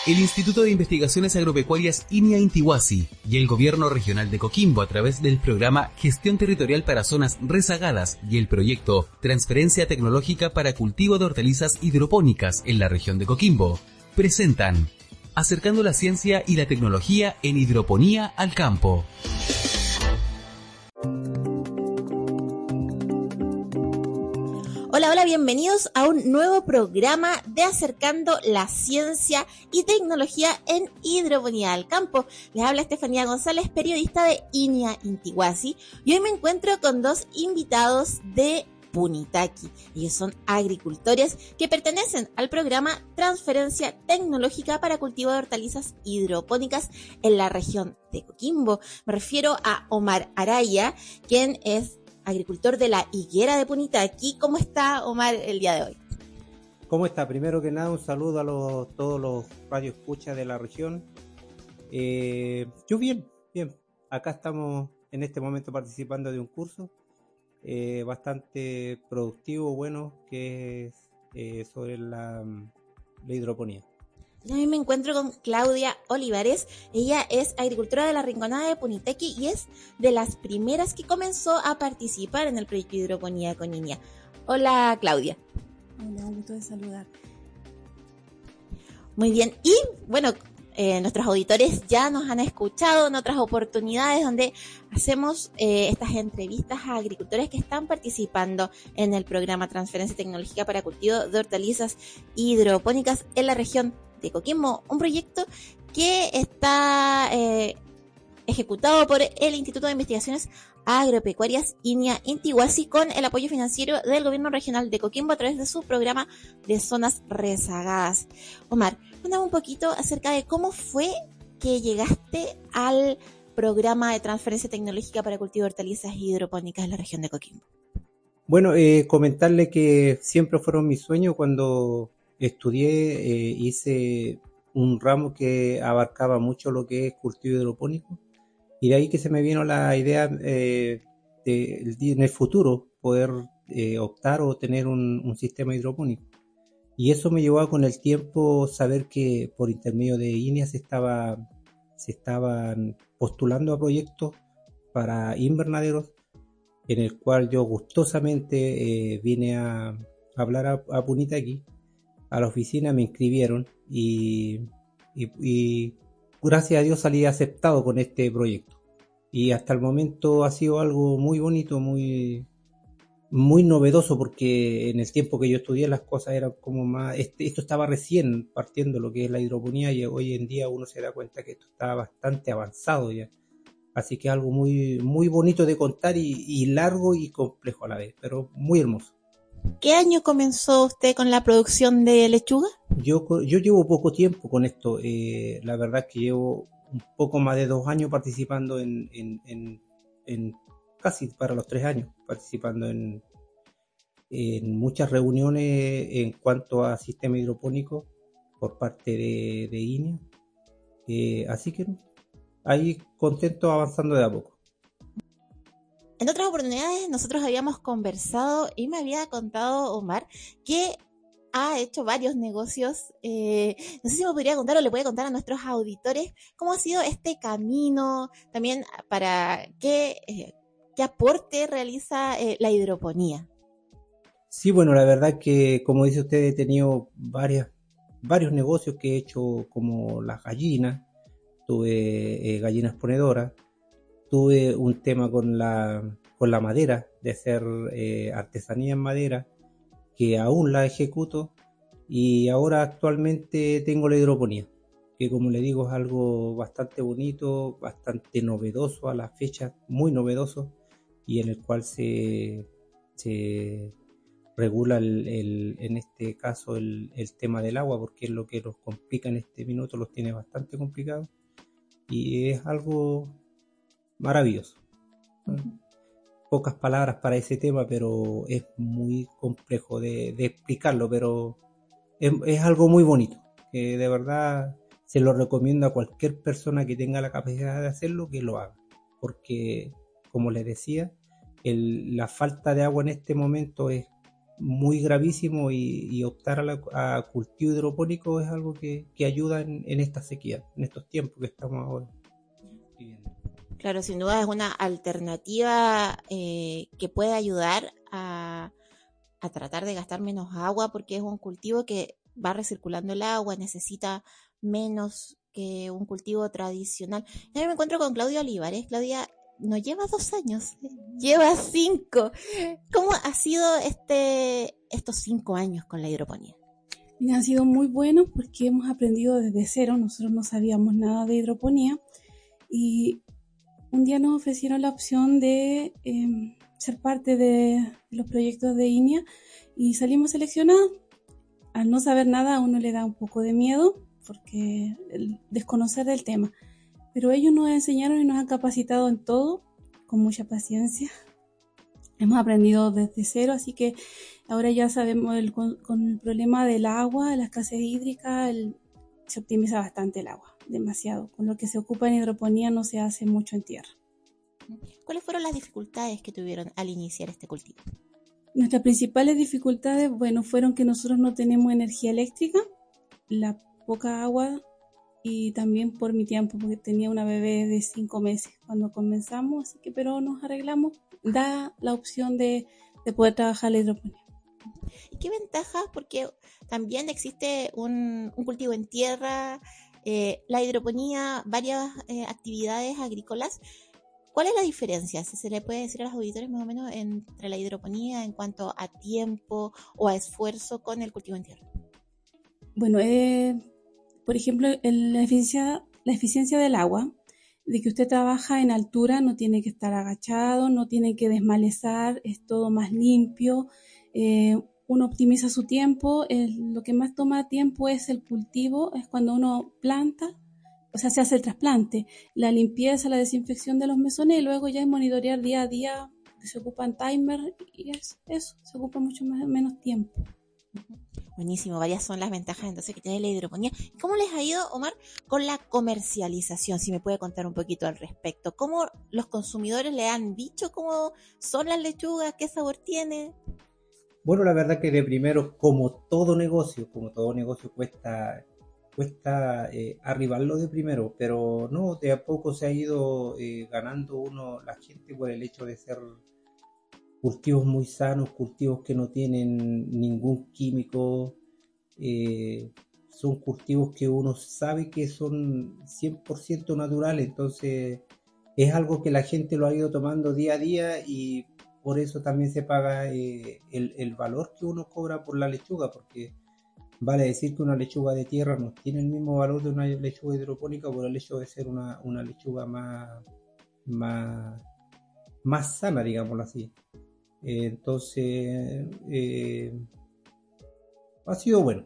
El Instituto de Investigaciones Agropecuarias INIA Intihuasi y el Gobierno Regional de Coquimbo, a través del programa Gestión Territorial para Zonas Rezagadas y el proyecto Transferencia Tecnológica para Cultivo de Hortalizas Hidropónicas en la región de Coquimbo, presentan Acercando la Ciencia y la Tecnología en Hidroponía al Campo. Hola, bienvenidos a un nuevo programa de Acercando la Ciencia y Tecnología en Hidroponía al Campo. Les habla Estefanía González, periodista de INIA Intihuasi, y hoy me encuentro con dos invitados de Punitaqui. Ellos son agricultores que pertenecen al programa Transferencia Tecnológica para Cultivo de Hortalizas Hidropónicas en la región de Coquimbo. Me refiero a Omar Araya, quien es agricultor de la higuera de Punitaqui. ¿Cómo está, Omar, el día de hoy? ¿Cómo está? Primero que nada, un saludo a todos los radioescuchas de la región. Yo bien. Acá estamos en este momento participando de un curso bastante productivo, bueno, que es sobre la hidroponía. También me encuentro con Claudia Olivares. Ella es agricultora de la Rinconada de Punitaqui y es de las primeras que comenzó a participar en el proyecto de hidroponía con INIA. Hola, Claudia. Hola, un gusto de saludar. Muy bien. Y bueno, nuestros auditores ya nos han escuchado en otras oportunidades donde hacemos estas entrevistas a agricultores que están participando en el programa Transferencia Tecnológica para Cultivo de Hortalizas Hidropónicas en la región de Coquimbo, un proyecto que está ejecutado por el Instituto de Investigaciones Agropecuarias INIA Intihuasi con el apoyo financiero del Gobierno Regional de Coquimbo a través de su programa de zonas rezagadas. Omar, cuéntame un poquito acerca de cómo fue que llegaste al programa de transferencia tecnológica para cultivo de hortalizas hidropónicas en la región de Coquimbo. Bueno, comentarle que siempre fueron mis sueños. Cuando estudié, hice un ramo que abarcaba mucho lo que es cultivo hidropónico, y de ahí que se me vino la idea de en el futuro poder optar o tener un sistema hidropónico. Y eso me llevó a, con el tiempo, saber que por intermedio de INIA se estaban postulando a proyectos para invernaderos, en el cual yo gustosamente vine a hablar a Punitaqui, a la oficina, me inscribieron y gracias a Dios salí aceptado con este proyecto. Y hasta el momento ha sido algo muy bonito, muy novedoso, porque en el tiempo que yo estudié las cosas eran como más... Esto estaba recién partiendo lo que es la hidroponía, y hoy en día uno se da cuenta que esto está bastante avanzado ya. Así que es algo muy, muy bonito de contar y largo y complejo a la vez, pero muy hermoso. ¿Qué año comenzó usted con la producción de lechuga? Yo llevo poco tiempo con esto. La verdad es que llevo un poco más de 2 años participando en casi para los 3 años, participando en muchas reuniones en cuanto a sistema hidropónico por parte de INIA. Así que ahí contento, avanzando de a poco. En otras oportunidades nosotros habíamos conversado y me había contado Omar que ha hecho varios negocios. No sé si me podría contar o le puede contar a nuestros auditores cómo ha sido este camino, también para qué aporte realiza la hidroponía. Sí, bueno, la verdad que, como dice usted, he tenido varios negocios que he hecho, como las gallinas. Tuve gallinas ponedoras. Tuve un tema con la madera, de hacer artesanía en madera, que aún la ejecuto, y ahora actualmente tengo la hidroponía, que, como le digo, es algo bastante bonito, bastante novedoso a la fecha, muy novedoso, y en el cual se regula en este caso el tema del agua, porque es lo que los complica en este minuto, los tiene bastante complicados, y es algo maravilloso. Pocas palabras para ese tema, pero es muy complejo de explicarlo, pero es algo muy bonito, que de verdad se lo recomiendo a cualquier persona que tenga la capacidad de hacerlo, que lo haga, porque, como les decía, la falta de agua en este momento es muy gravísimo y optar a cultivo hidropónico es algo que ayuda en esta sequía, en estos tiempos que estamos ahora viviendo. Claro, sin duda es una alternativa que puede ayudar a tratar de gastar menos agua, porque es un cultivo que va recirculando el agua, necesita menos que un cultivo tradicional. Yo me encuentro con Claudia Olivares. Claudia no lleva 2 años, lleva 5. ¿Cómo ha sido estos 5 años con la hidroponía? Han sido muy buenos porque hemos aprendido desde cero. Nosotros no sabíamos nada de hidroponía y un día nos ofrecieron la opción de ser parte de los proyectos de INEA y salimos seleccionados. Al no saber nada a uno le da un poco de miedo porque el desconocer del tema, pero ellos nos enseñaron y nos han capacitado en todo con mucha paciencia. Hemos aprendido desde cero, así que ahora ya sabemos con el problema del agua, la escasez hídrica, se optimiza bastante el agua, demasiado. Con lo que se ocupa en hidroponía no se hace mucho en tierra. ¿Cuáles fueron las dificultades que tuvieron al iniciar este cultivo? Nuestras principales dificultades, fueron que nosotros no tenemos energía eléctrica, la poca agua y también por mi tiempo, porque tenía una bebé de 5 meses cuando comenzamos, así que pero nos arreglamos. Da la opción de poder trabajar la hidroponía. ¿Y qué ventajas? Porque también existe un cultivo en tierra, la hidroponía, varias actividades agrícolas. ¿Cuál es la diferencia, si se le puede decir a los auditores más o menos, entre la hidroponía en cuanto a tiempo o a esfuerzo con el cultivo en tierra? Bueno, por ejemplo, la eficiencia del agua, de que usted trabaja en altura, no tiene que estar agachado, no tiene que desmalezar, es todo más limpio, uno optimiza su tiempo, lo que más toma tiempo es el cultivo, es cuando uno planta, o sea, se hace el trasplante, la limpieza, la desinfección de los mesones y luego ya es monitorear día a día, que se ocupan timer y es eso, se ocupa mucho menos tiempo. Buenísimo, varias son las ventajas entonces que tiene la hidroponía. ¿Cómo les ha ido, Omar, con la comercialización? Si me puede contar un poquito al respecto. ¿Cómo los consumidores le han dicho cómo son las lechugas, qué sabor tiene? Bueno, la verdad que de primero, como todo negocio cuesta arribarlo de primero, pero no, de a poco se ha ido ganando la gente por el hecho de ser cultivos muy sanos, cultivos que no tienen ningún químico, son cultivos que uno sabe que son 100% naturales, entonces es algo que la gente lo ha ido tomando día a día y por eso también se paga el valor que uno cobra por la lechuga, porque vale decir que una lechuga de tierra no tiene el mismo valor de una lechuga hidropónica por el hecho de ser una lechuga más sana, digámoslo así. Entonces, ha sido bueno.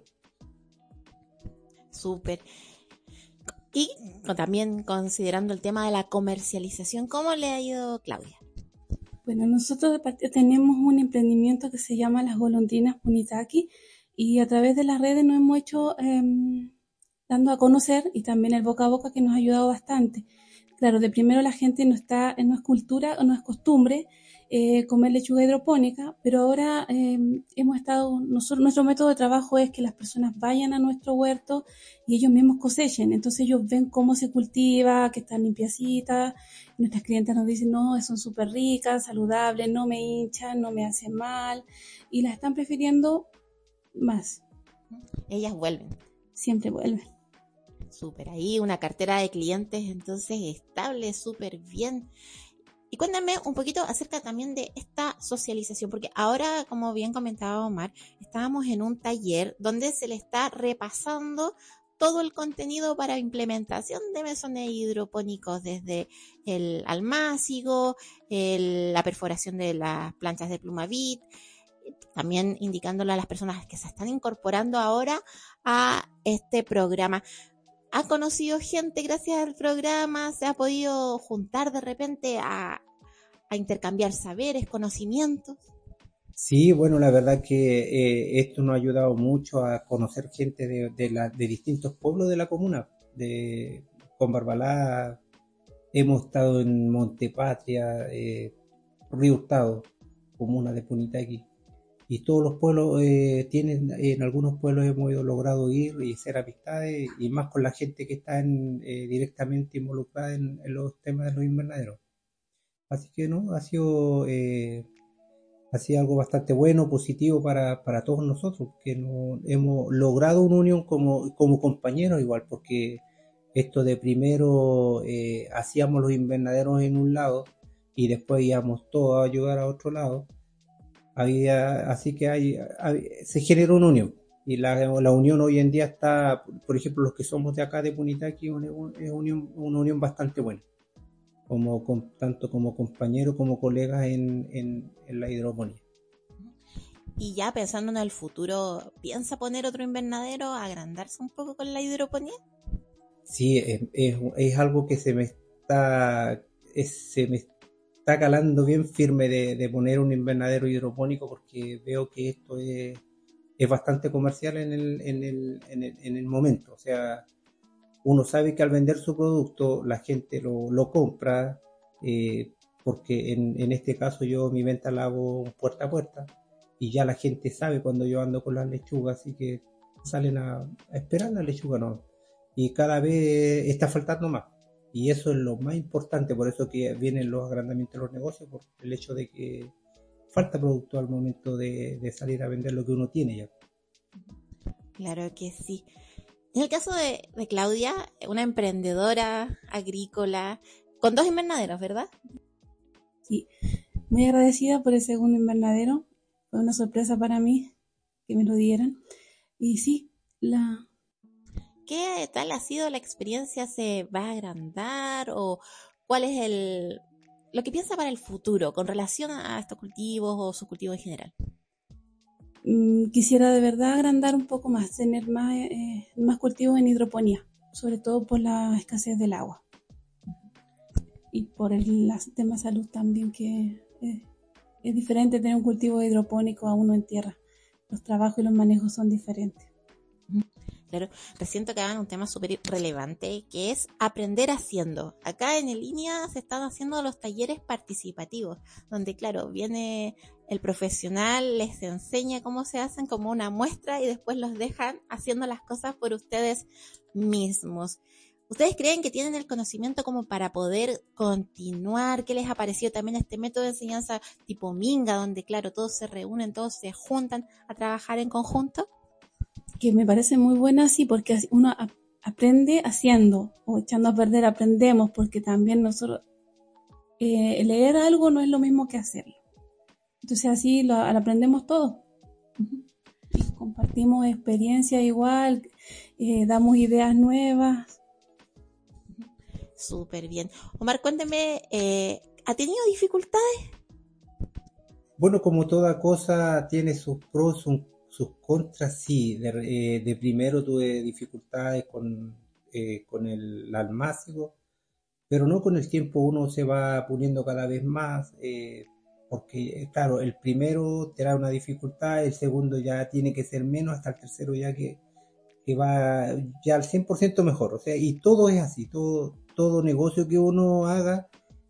Súper. Y también considerando el tema de la comercialización, ¿cómo le ha ido, Claudia? Bueno, nosotros de partida tenemos un emprendimiento que se llama Las Golondrinas Punitaqui y a través de las redes nos hemos hecho dando a conocer y también el boca a boca que nos ha ayudado bastante. Claro, de primero la gente no es cultura o no es costumbre comer lechuga hidropónica, pero ahora nuestro método de trabajo es que las personas vayan a nuestro huerto y ellos mismos cosechen, entonces ellos ven cómo se cultiva, que están limpiecitas, nuestras clientes nos dicen, no, son súper ricas, saludables, no me hinchan, no me hacen mal, y las están prefiriendo más. Ellas vuelven. Siempre vuelven. Súper, ahí una cartera de clientes entonces estable, súper bien. Y cuéntame un poquito acerca también de esta socialización, porque ahora, como bien comentaba Omar, estábamos en un taller donde se le está repasando todo el contenido para implementación de mesones hidropónicos, desde el almácigo, la perforación de las planchas de Plumavit, también indicándole a las personas que se están incorporando ahora a este programa. ¿Ha conocido gente gracias al programa? ¿Se ha podido juntar de repente a intercambiar saberes, conocimientos? Sí, bueno, la verdad que esto nos ha ayudado mucho a conocer gente de distintos pueblos de la comuna. Con Barbalá hemos estado en Montepatria, Río Hurtado, comuna de Punitaqui. y todos los pueblos tienen, en algunos pueblos hemos logrado ir y hacer amistades, y más con la gente que está directamente involucrada en los temas de los invernaderos. Así que no, ha sido algo bastante bueno, positivo para todos nosotros, que hemos logrado una unión como compañeros igual, porque esto de primero hacíamos los invernaderos en un lado y después íbamos todos a ayudar a otro lado. Así que se generó una unión, y la unión hoy en día está, por ejemplo, los que somos de acá de Punitaqui, es una unión bastante buena, tanto como compañeros como colegas en la hidroponía. Y ya pensando en el futuro, ¿piensa poner otro invernadero, agrandarse un poco con la hidroponía? Sí, es algo que se me está calando bien firme de poner un invernadero hidropónico, porque veo que esto es bastante comercial en el momento. O sea, uno sabe que al vender su producto la gente lo compra, porque en este caso yo mi venta la hago puerta a puerta, y ya la gente sabe cuando yo ando con las lechugas, así que salen a esperar la lechuga, ¿no? Y cada vez está faltando más. Y eso es lo más importante, por eso que vienen los agrandamientos de los negocios, por el hecho de que falta producto al momento de salir a vender lo que uno tiene ya. Claro que sí. En el caso de Claudia, una emprendedora agrícola con 2 invernaderos, ¿verdad? Sí, muy agradecida por el segundo invernadero. Fue una sorpresa para mí que me lo dieran. Y sí, ¿Qué tal ha sido la experiencia? ¿Se va a agrandar? ¿O cuál es lo que piensa para el futuro con relación a estos cultivos o sus cultivos en general? Quisiera de verdad agrandar un poco más, tener más cultivos en hidroponía, sobre todo por la escasez del agua y por el tema de salud también, que es diferente tener un cultivo hidropónico a uno en tierra. Los trabajos y los manejos son diferentes. Claro, recién tocaban un tema súper relevante, que es aprender haciendo. Acá en línea se están haciendo los talleres participativos, donde claro, viene el profesional, les enseña cómo se hacen como una muestra y después los dejan haciendo las cosas por ustedes mismos. ¿Ustedes creen que tienen el conocimiento como para poder continuar? ¿Qué les ha parecido también este método de enseñanza tipo Minga, donde claro, todos se reúnen, todos se juntan a trabajar en conjunto? Que me parece muy buena, sí, porque uno aprende haciendo o echando a perder, aprendemos, porque también nosotros leer algo no es lo mismo que hacerlo. Entonces así lo aprendemos todo. Y compartimos experiencias igual, damos ideas nuevas. Súper bien. Omar, cuénteme, ¿ha tenido dificultades? Bueno, como toda cosa tiene sus pros, sus contras, sí. De primero tuve dificultades con el almácigo, pero no, con el tiempo uno se va puliendo cada vez más, porque claro, el primero te da una dificultad, el segundo ya tiene que ser menos, hasta el tercero ya que va ya al 100% mejor. O sea, y todo es así, todo negocio que uno haga,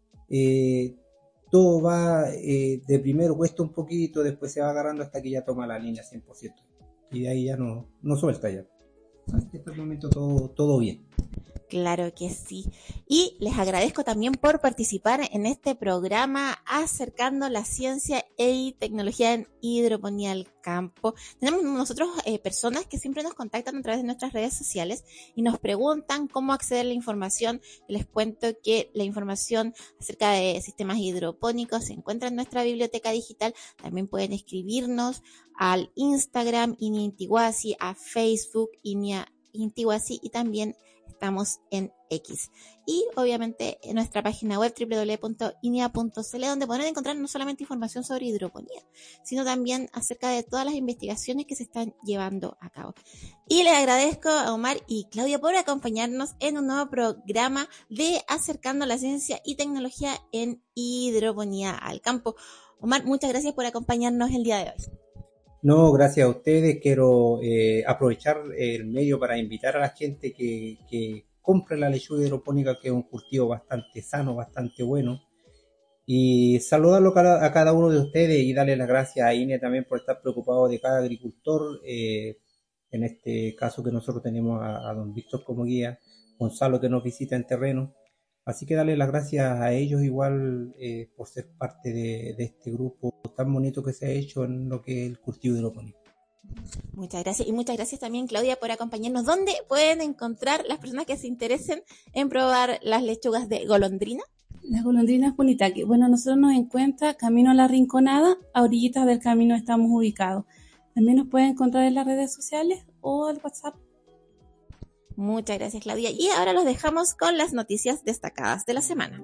todo va, de primero cuesta un poquito, después se va agarrando hasta que ya toma la línea 100%. Y de ahí ya no suelta ya. Hasta este momento todo bien. Claro que sí. Y les agradezco también por participar en este programa acercando la ciencia y tecnología en hidroponía al campo. Tenemos nosotros personas que siempre nos contactan a través de nuestras redes sociales y nos preguntan cómo acceder a la información. Les cuento que la información acerca de sistemas hidropónicos se encuentra en nuestra biblioteca digital. También pueden escribirnos al Instagram INIA Intihuasi, a Facebook INIA Intihuasi, y también estamos en X. Y obviamente en nuestra página web www.inia.cl, donde podrán encontrar no solamente información sobre hidroponía, sino también acerca de todas las investigaciones que se están llevando a cabo. Y les agradezco a Omar y Claudia por acompañarnos en un nuevo programa de Acercando la Ciencia y Tecnología en Hidroponía al Campo. Omar, muchas gracias por acompañarnos el día de hoy. No, gracias a ustedes. Quiero aprovechar el medio para invitar a la gente que compre la lechuga hidropónica, que es un cultivo bastante sano, bastante bueno, Y saludarlo a cada uno de ustedes y darle las gracias a INE también por estar preocupado de cada agricultor. En este caso que nosotros tenemos a don Víctor como guía, Gonzalo que nos visita en terreno. Así que darle las gracias a ellos igual por ser parte de este grupo tan bonito que se ha hecho en lo que es el cultivo hidropónico. Muchas gracias. Y muchas gracias también, Claudia, por acompañarnos. ¿Dónde pueden encontrar las personas que se interesen en probar las lechugas de golondrina? Las golondrinas Punitaqui. Bueno, nosotros nos encuentra camino a la Rinconada, a orillitas del camino estamos ubicados. También nos pueden encontrar en las redes sociales o al WhatsApp. Muchas gracias, Claudia. Y ahora los dejamos con las noticias destacadas de la semana.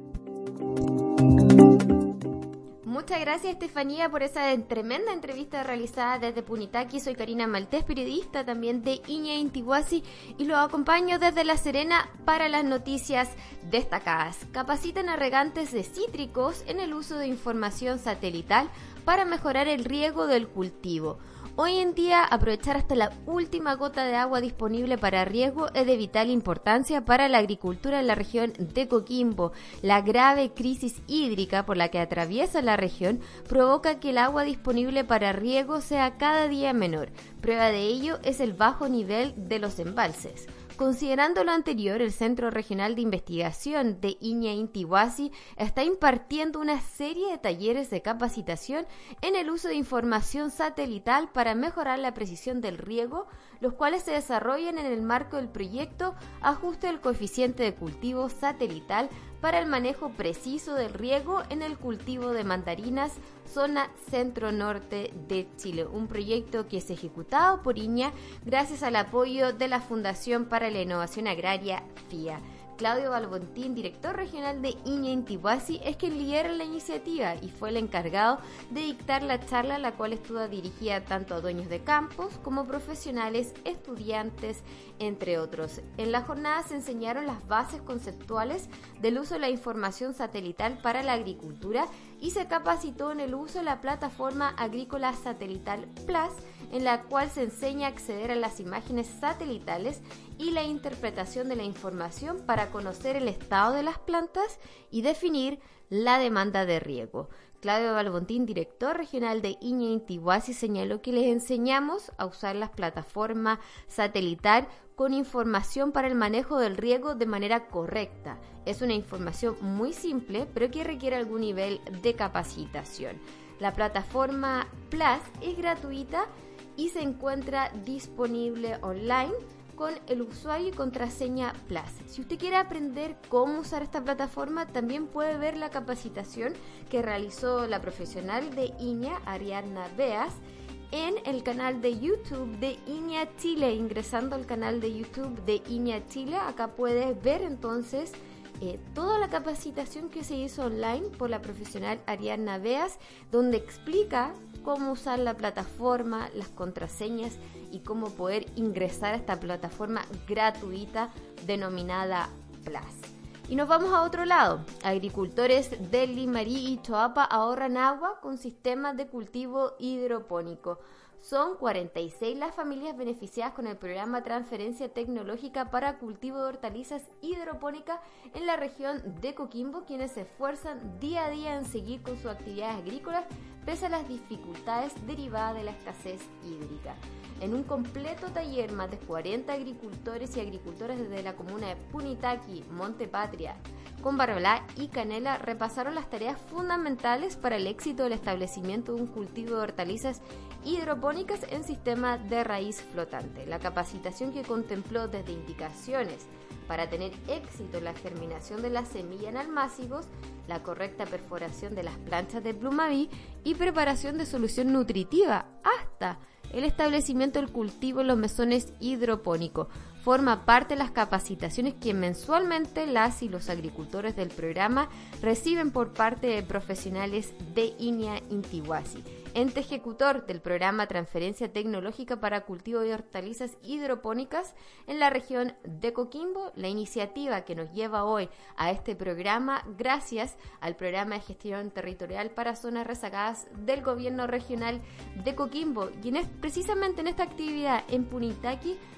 Muchas gracias, Estefanía, por esa tremenda entrevista realizada desde Punitaqui. Soy Karina Maltés, periodista también de Iña Intihuasi, y lo acompaño desde La Serena para las noticias destacadas. Capacitan a regantes de cítricos en el uso de información satelital para mejorar el riego del cultivo. Hoy en día, aprovechar hasta la última gota de agua disponible para riego es de vital importancia para la agricultura en la región de Coquimbo. La grave crisis hídrica por la que atraviesa la región provoca que el agua disponible para riego sea cada día menor. Prueba de ello es el bajo nivel de los embalses. Considerando lo anterior, el Centro Regional de Investigación de Iña Intihuasi está impartiendo una serie de talleres de capacitación en el uso de información satelital para mejorar la precisión del riego, los cuales se desarrollan en el marco del proyecto Ajuste del Coeficiente de Cultivo Satelital para el manejo preciso del riego en el cultivo de mandarinas, zona centro-norte de Chile. Un proyecto que es ejecutado por Iña gracias al apoyo de la Fundación para la Innovación Agraria, FIA. Claudio Balbontín, director regional de Iña Intihuasi, es quien lidera la iniciativa y fue el encargado de dictar la charla, la cual estuvo dirigida tanto a dueños de campos como profesionales, estudiantes, entre otros. En la jornada se enseñaron las bases conceptuales del uso de la información satelital para la agricultura y se capacitó en el uso de la plataforma agrícola satelital Plus, en la cual se enseña a acceder a las imágenes satelitales y la interpretación de la información para conocer el estado de las plantas y definir la demanda de riego. Claudio Balbontín, director regional de Iña Intihuasi, señaló que les enseñamos a usar las plataformas satelital con información para el manejo del riego de manera correcta. Es una información muy simple, pero que requiere algún nivel de capacitación. La plataforma Plus es gratuita y se encuentra disponible online con el usuario y contraseña Plus. Si usted quiere aprender cómo usar esta plataforma, también puede ver la capacitación que realizó la profesional de Iña, Ariadna Beas, en el canal de YouTube de Iña Chile. Ingresando al canal de YouTube de Iña Chile, acá puedes ver entonces toda la capacitación que se hizo online por la profesional Ariadna Beas, donde explica cómo usar la plataforma, las contraseñas y cómo poder ingresar a esta plataforma gratuita denominada Plus. Y nos vamos a otro lado. Agricultores de Limarí y Choapa ahorran agua con sistemas de cultivo hidropónico. Son 46 las familias beneficiadas con el programa Transferencia Tecnológica para Cultivo de Hortalizas Hidropónicas en la región de Coquimbo, quienes se esfuerzan día a día en seguir con sus actividades agrícolas pese a las dificultades derivadas de la escasez hídrica. En un completo taller, más de 40 agricultores y agricultoras desde la comuna de Punitaqui, Monte Patria, Combarbalá y Canela repasaron las tareas fundamentales para el éxito del establecimiento de un cultivo de hortalizas hidropónicas en sistema de raíz flotante. La capacitación, que contempló desde indicaciones para tener éxito en la germinación de la semilla en almácigos, la correcta perforación de las planchas de plumaví y preparación de solución nutritiva, hasta el establecimiento del cultivo en los mesones hidropónicos, forma parte de las capacitaciones que mensualmente las y los agricultores del programa reciben por parte de profesionales de Iña Intihuasi, ente ejecutor del programa Transferencia Tecnológica para Cultivo de Hortalizas Hidropónicas en la región de Coquimbo. La iniciativa que nos lleva hoy a este programa, gracias al Programa de Gestión Territorial para Zonas Rezagadas del Gobierno Regional de Coquimbo, y precisamente en esta actividad en Punitaqui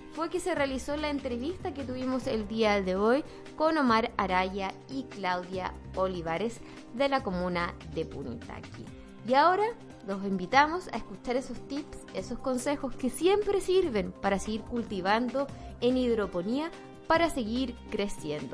fue que se realizó la entrevista que tuvimos el día de hoy con Omar Araya y Claudia Olivares de la comuna de Punitaqui. Y ahora los invitamos a escuchar esos tips, esos consejos que siempre sirven para seguir cultivando en hidroponía, para seguir creciendo.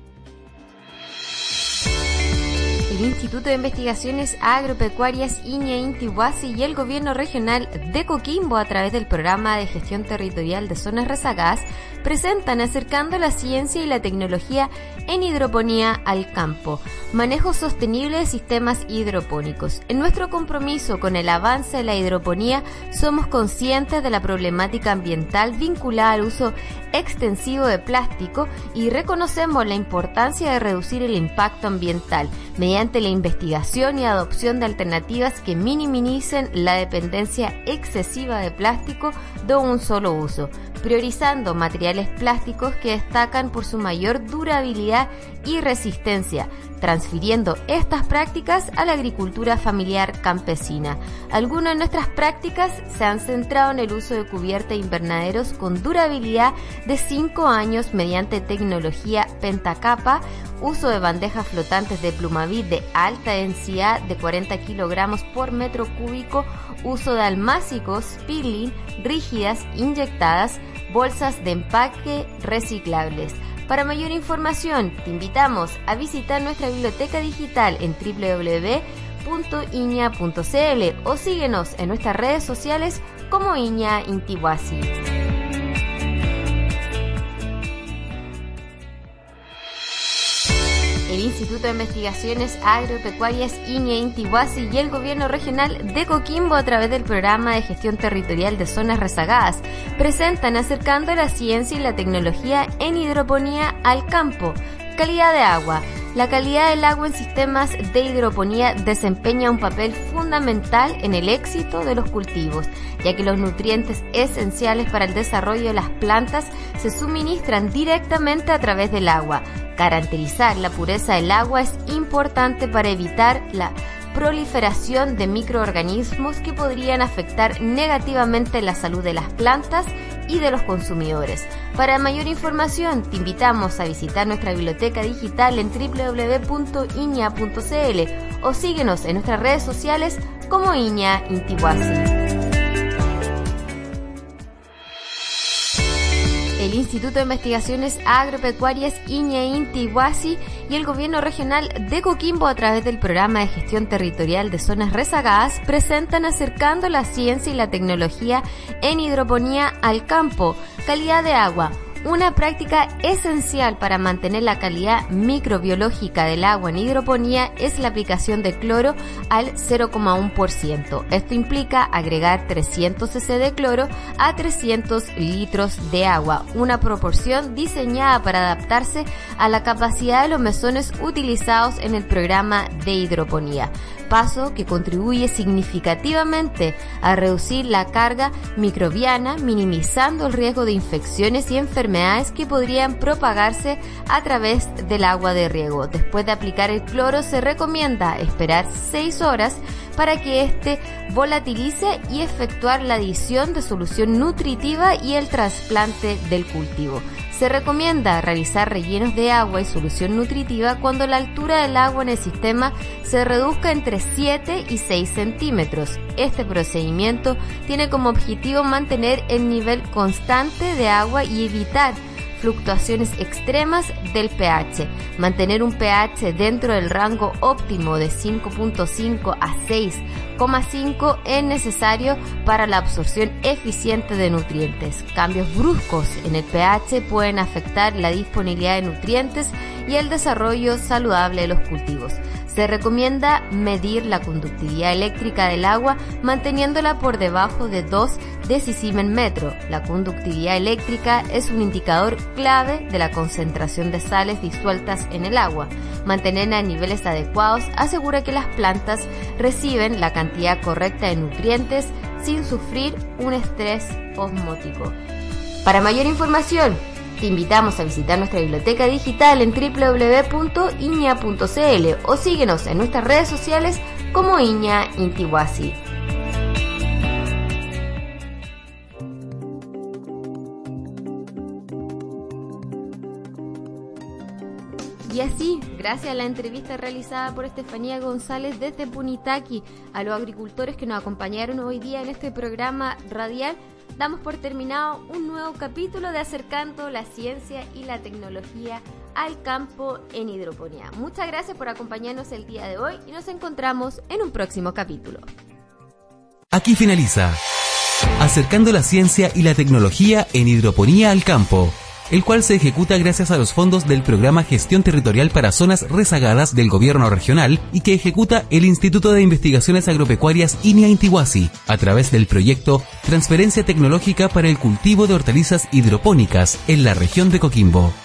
El Instituto de Investigaciones Agropecuarias Iña Inti Huasi y el Gobierno Regional de Coquimbo, a través del Programa de Gestión Territorial de Zonas Rezagadas, presentan Acercando la Ciencia y la Tecnología en Hidroponía al Campo, manejo sostenible de sistemas hidropónicos. En nuestro compromiso con el avance de la hidroponía, somos conscientes de la problemática ambiental vinculada al uso extensivo de plástico y reconocemos la importancia de reducir el impacto ambiental mediante la investigación y adopción de alternativas que minimicen la dependencia excesiva de plástico de un solo uso, priorizando materiales plásticos que destacan por su mayor durabilidad y resistencia, transfiriendo estas prácticas a la agricultura familiar campesina. Algunas de nuestras prácticas se han centrado en el uso de cubierta e invernaderos con durabilidad de 5 años mediante tecnología pentacapa, uso de bandejas flotantes de Plumavit de alta densidad de 40 kilogramos por metro cúbico, uso de almácigos, peeling, rígidas, inyectadas, bolsas de empaque reciclables. Para mayor información, te invitamos a visitar nuestra biblioteca digital en www.iña.cl o síguenos en nuestras redes sociales como Iña Inti Huasi. El Instituto de Investigaciones Agropecuarias Iña Inti Huasi y el Gobierno Regional de Coquimbo, a través del Programa de Gestión Territorial de Zonas Rezagadas, presentan Acercando la Ciencia y la Tecnología en Hidroponía al Campo. Calidad de agua. La calidad del agua en sistemas de hidroponía desempeña un papel fundamental en el éxito de los cultivos, ya que los nutrientes esenciales para el desarrollo de las plantas se suministran directamente a través del agua. Caracterizar la pureza del agua es importante para evitar la proliferación de microorganismos que podrían afectar negativamente la salud de las plantas y de los consumidores. Para mayor información, te invitamos a visitar nuestra biblioteca digital en www.iña.cl o síguenos en nuestras redes sociales como Iña Inti Huasi. El Instituto de Investigaciones Agropecuarias Iña Inti Huasi y el Gobierno Regional de Coquimbo, a través del Programa de Gestión Territorial de Zonas Rezagadas, presentan Acercando la Ciencia y la Tecnología en Hidroponía al Campo. Calidad de agua. Una práctica esencial para mantener la calidad microbiológica del agua en hidroponía es la aplicación de cloro al 0,1%. Esto implica agregar 300 cc de cloro a 300 litros de agua, una proporción diseñada para adaptarse a la capacidad de los mesones utilizados en el programa de hidroponía, paso que contribuye significativamente a reducir la carga microbiana, minimizando el riesgo de infecciones y enfermedades que podrían propagarse a través del agua de riego. Después de aplicar el cloro, se recomienda esperar 6 horas para que éste volatilice y efectuar la adición de solución nutritiva y el trasplante del cultivo. Se recomienda realizar rellenos de agua y solución nutritiva cuando la altura del agua en el sistema se reduzca entre 7 y 6 centímetros. Este procedimiento tiene como objetivo mantener el nivel constante de agua y evitar fluctuaciones extremas del pH. Mantener un pH dentro del rango óptimo de 5.5 a 6,5 es necesario para la absorción eficiente de nutrientes. Cambios bruscos en el pH pueden afectar la disponibilidad de nutrientes y el desarrollo saludable de los cultivos. Se recomienda medir la conductividad eléctrica del agua manteniéndola por debajo de 2 decisimen metro. La conductividad eléctrica es un indicador clave de la concentración de sales disueltas en el agua. Mantenerla en niveles adecuados asegura que las plantas reciben la cantidad correcta de nutrientes sin sufrir un estrés osmótico. Para mayor información, te invitamos a visitar nuestra biblioteca digital en www.iña.cl o síguenos en nuestras redes sociales como Iña Inti Huasi. Y así, gracias a la entrevista realizada por Estefanía González desde Punitaqui, a los agricultores que nos acompañaron hoy día en este programa radial, damos por terminado un nuevo capítulo de Acercando la Ciencia y la Tecnología al Campo en Hidroponía. Muchas gracias por acompañarnos el día de hoy y nos encontramos en un próximo capítulo. Aquí finaliza Acercando la Ciencia y la Tecnología en Hidroponía al Campo, el cual se ejecuta gracias a los fondos del Programa Gestión Territorial para Zonas Rezagadas del Gobierno Regional y que ejecuta el Instituto de Investigaciones Agropecuarias INIA Intihuasi a través del proyecto Transferencia Tecnológica para el Cultivo de Hortalizas Hidropónicas en la región de Coquimbo.